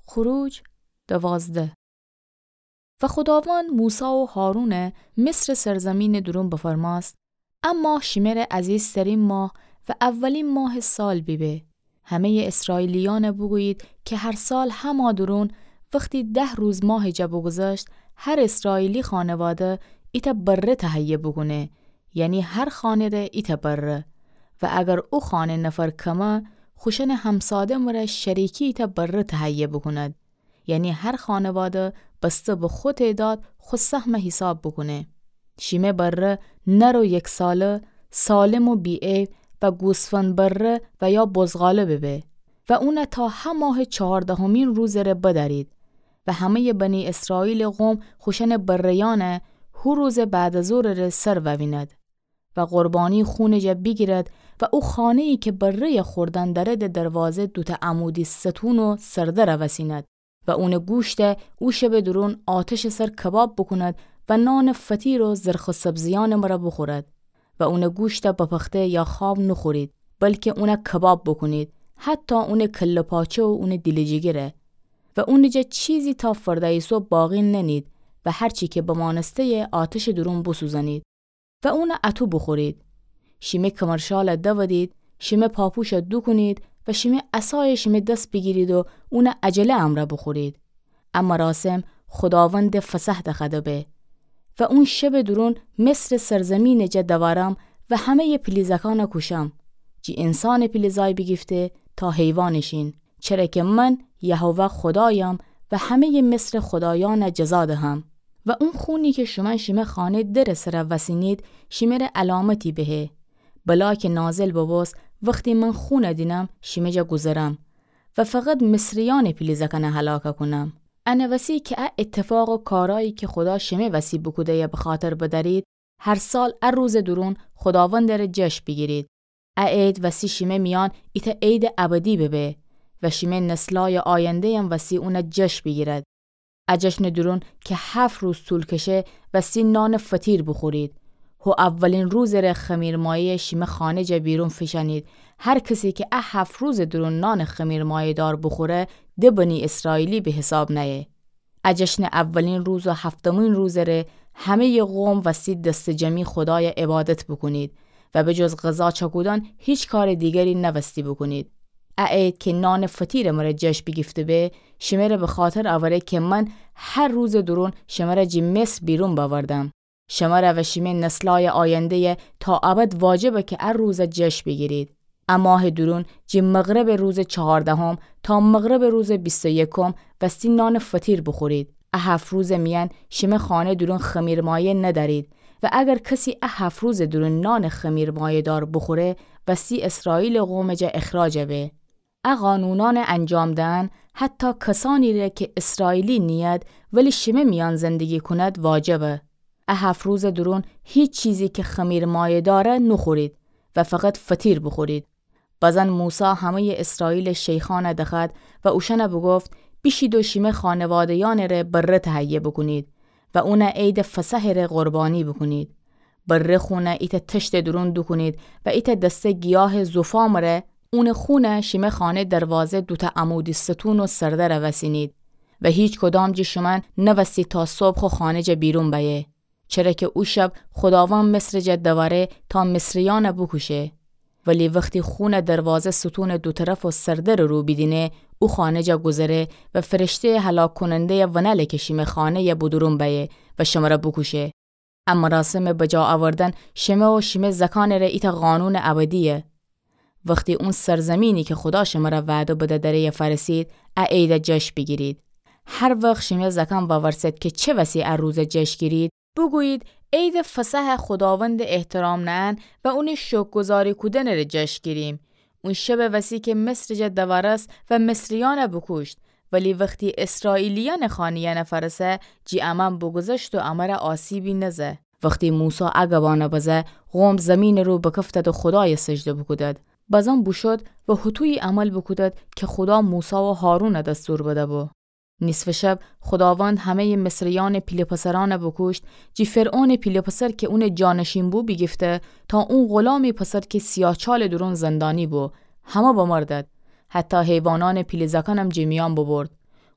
خروج 12. و خداوند موسی و هارون مصر سرزمین درون بفرماست، اما شمر عزیزترین ماه و اولین ماه سال بیبه. همه اسرائیلیان بگویید که هر سال هما درون وقتی 10 روز ماه جا بگذشت، هر اسرائیلی خانواده ایتا بره تهیه بگونه، یعنی هر خانه ره ایتا بره. و اگر او خانه نفر کمه، خوشن همساده مره شریکی ایتا بره تهیه بکند، یعنی هر خانواده بسته به خود تعداد خود سهم حساب بکنه. شیمه بره نر و 1 ساله، سالم و بیعیب و گوسفند بره و یا بزغاله ببه و اون تا هماه 14مین روز ره بدارید. و همه بنی اسرائیل قوم خوشن بریانه هر روز بعد از ظهر ره سر وویند و قربانی خون جا بگیرد و او خانه ای که بره خوردن داره دروازه 2 عمودی ستون و سرده رو وسیند و اون گوشت او شب درون آتش سر کباب بکند و نان فطیر و زرخ و سبزیان مرا بخورد و اون گوشت بپخته یا خواب نخورید، بلکه اون کباب بکنید، حتی اون کله پاچه و اون دیل جگره و اون جا چیزی تا فردای صبح باقی ننید و هرچی که بمانسته آتش درون بسوزنید و اون اتو بخورید. شیمه کمرشال دودید، شیمه پاپوش دو کنید و شیمه عصای شیمه دست بگیرید و اون عجله امره بخورید. اما راسم خداوند فسح دخده به و اون شب درون مصر سرزمین جا دوارم و همه پلیزکان کشم، جی انسان پلیزای بگیفته تا حیوانشین، چرا که من یهوه خدایم و همه مصر خدایان جزا دهم. و اون خونی که شما خانه در سر وسینید شیمر علامتی بهه، بلا که نازل بباس وقتی من خون دینم شیمه جا گذرم و فقط مصریان پلیزکن هلاک کنم. انا وسی که اتفاق و کارایی که خدا شیمه وسی بکوده یا بخاطر بدارید، هر سال روز درون خداوند در جشن بگیرید. عید وسی شیمه میان ایتا عید ابدی ببه و شیمه نسلای آینده هم وسی اون جشن بگیرد. جشن درون که 7 روز طول کشه وسی نان فطیر بخورید. و اولین روز ره خمیر مایه شیمه خانه جا بیرون فشنید. هر کسی که 7 روز درون نان خمیر مایه دار بخوره ده بنی اسرائیلی به حساب نیه. جشن اولین روز و 7مین روز ره همه قوم وسی دست جمعی خدای عبادت بکنید و به جز غذا چکودن هیچ کار دیگری نوستی بکنید. عید که نان فطیر مره جشن بگیفته به شمره به خاطر آوره که من هر روز درون شمره جی مصر بیرون باوردم. شمره و شیمه نسلای آینده تا ابد واجبه که روز جشن بگیرید. ماه درون جی مغرب روز 14 تا مغرب روز 21 وستی نان فطیر بخورید. 7 روز میان شیمه خانه درون خمیر مایه ندارید و اگر کسی 7 روز درون نان خمیر مایه دار بخوره وستی اسرائیل قوم جا اخراج به. قانونان انجام دهن حتی کسانی را که اسرائیلی نیاد ولی شیمه میان زندگی کند واجبه. 7 روز درون هیچ چیزی که خمیر مایه داره نخورید و فقط فطیر بخورید. بازن موسی همه اسرائیل شیخان دخد و اوشن بگفت بیشید و شیمه خانوادیان را بره تهیه بکنید و اون عید فسح را قربانی بکنید. بره خونه ایت تشت درون دو کنید و ایت دسته گیاه زفام را اون خونه شیمه خانه دروازه 2 عمودی ستون و سرده را وسینید و هیچ کدام جی شما نوستی تا صبح خانه جا بیرون بیه، چرا که او شب خداوند مصر جا دواره تا مصریان بکشه. ولی وقتی خونه دروازه ستون 2 طرف و سرده رو بیدینه او خانه جا گذره و فرشته هلاک کننده ونله که شیمه خانه یا بدرون بیه و شما را بکشه. اما مراسم بجا آوردن شیمه و شیمه زکان را ایت قانون ابدیه. وقتی اون سرزمینی که خدا شما را وعده بده داره فرسید عید جشن بگیرید. هر وقت شیمه زکان باورسد که چه وسی روز جشن گیرید بگویید عید فسح خداوند احترام نهن و اون شکرگزاری کودن را جشن گیریم. اون شب وسی که مصر جا دوارست و مصریان بکشت، ولی وقتی اسرائیلیان خانیان فرسه جی امن بگذشت و امر آسیبی نزه. وقتی موسی عقبانه بزه قوم زمین رو بکفتد و خدای سجده بکدد. بازم بوشد و حتوی عمل بکدد که خدا موسی و هارون دستور بده بو. نصف شب خداوند همه مصریان پیل پسران بکشت، جی فرعون پیل پسر که اون جانشین بو بگفته تا اون غلامی پسر که سیاهچال درون زندانی بو همه بمردد. حتی حیوانان پیل زکانم جمیان ببرد.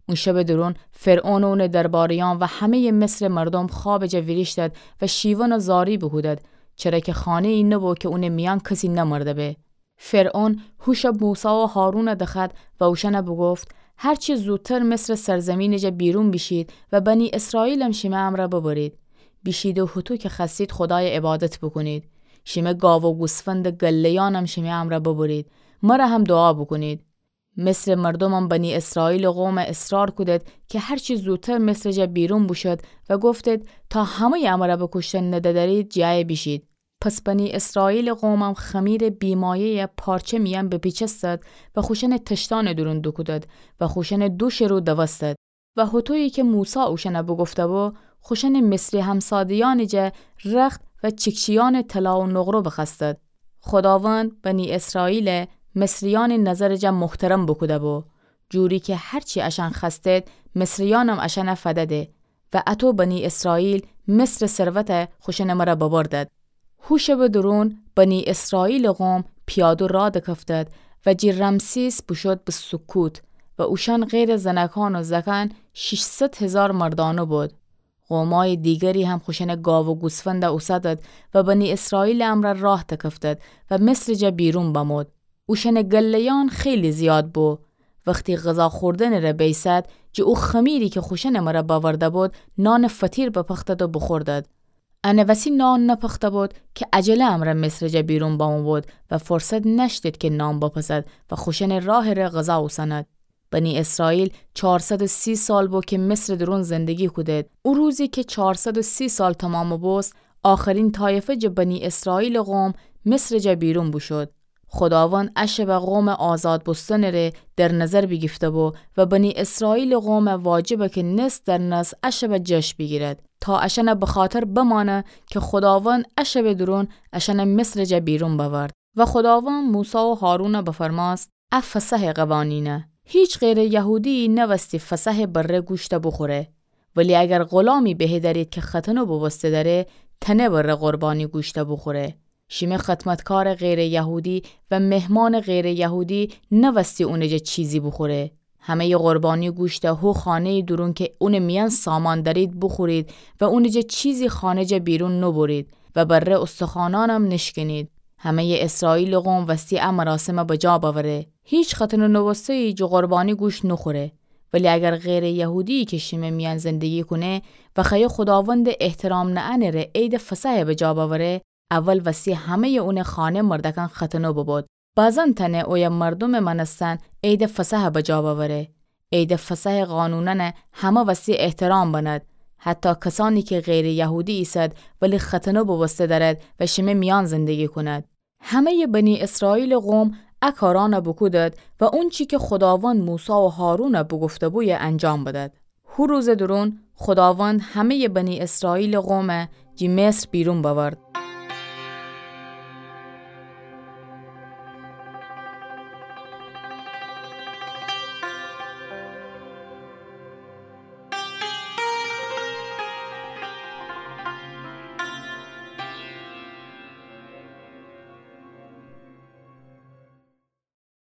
اون شب درون فرعون و اون درباریان و همه مصر مردم خواب جویریش داد و شیون و زاری بهودد، چرا که خانه این نبود که اون میان کسی نمرده به. فرعون هوش موسی و هارون دخد و اوشن بگفت هرچی زودتر مصر سرزمین جا بیرون بشید و بنی اسرائیل هم شیمه امره ببرید. بشید و هتو که خستید خدای عبادت بکنید. شیمه گاو و گوسفند گلیان هم شیمه امره ببرید. مرا هم دعا بکنید. مصر مردم هم بنی اسرائیل قوم اصرار کدید که هرچی زودتر مصر جا بیرون بشد و گفتید تا همه امره بکشتن ندادرید جای بشید. پس بنی اسرائیل قومم خمیر بیمایه پارچه میان بپیچستد و خوشن تشتان درون دکودد و خوشن دوش رو دوستد و هتویی که موسی اوشن بگفته بو خوشن مصری همسادیان جه رخت و چکشیان طلا و نقره بخستد. خداوند بنی اسرائیل مصریان نظر جه محترم بکوده بو، جوری که هرچی اشان خستید مصریانم اشان فدده و اتو بنی اسرائیل مصر ثروت خوشن مرا ببردد. هوش بدرون بنی اسرائیل قوم پیاده را دکفتد و جی رمسیس بشد به سکوت و اوشان غیر زنکان و زکان 600,000 مردانه بود. قومای دیگری هم خوشن گاو و گوسفند اوسدد و بنی اسرائیل امر راه دکفتد و مصر جا بیرون بمود. اوشن گلیان خیلی زیاد بو. وقتی غذا خوردن را بیسد جو او خمیری که خوشن مرا باورده بود نان فطیر بپختد و بخوردد. انه وسی نان نپخته بود که عجله امر مصر جا بیرون بامو بود و فرصت نشدید که نان بپزد و خوشن راه را غذا اوسند. بنی اسرائیل 430 سال بود که مصر درون زندگی کدید. او روزی که 430 سال تمام بوست آخرین طایفه جا بنی اسرائیل قوم مصر جا بیرون بشد. خداوند اشب قوم آزاد بستن را در نظر بگیفته بو و بنی اسرائیل قوم واجبه که نصف در نصف اشب جش بگیرد تا اشن بخاطر بمانه که خداوند اشب درون اشن مصر جا بیرون بورد. و خداوند موسی و هارون بفرماست فسح قوانینه. هیچ غیر یهودی نوستی فسح بره گوشت بخوره، ولی اگر غلامی به دارید که ختنو بوسته داره تنه بره قربانی گوشت بخوره. شیمه خدمتکار غیر یهودی و مهمان غیر یهودی نوستی اونجا چیزی بخوره. همه ی قربانی گوشت هو خانه درون که اون میان سامان دارید بخورید و اونجا چیزی خانه جا بیرون نبرید و بره استخوانانم نشکنید. همه ی اسرائیل قوم وستی مراسم بجا باوره. هیچ ختن و نوسته جو قربانی گوشت نخوره. ولی اگر غیر یهودی که شیمه میان زندگی کنه و خیلی خداوند احترام نعنه ره عید فسح بجا باوره، اول وسی همه اون خانه مردکان ختنو ببود. بازن تنه اوی مردم منستن عید فسح بجا باوره. عید فسح قانونن همه وسی احترام بند. حتی کسانی که غیر یهودی ایستد ولی ختنو بوسته دارد و شیمه میان زندگی کند. همه بنی اسرائیل قوم اکاران بکودد و اون چی که خداوند موسی و هارون بگفته بوی انجام بدد. هر روز درون خداوند همه بنی اسرائیل قوم جی مصر بیرون بورد.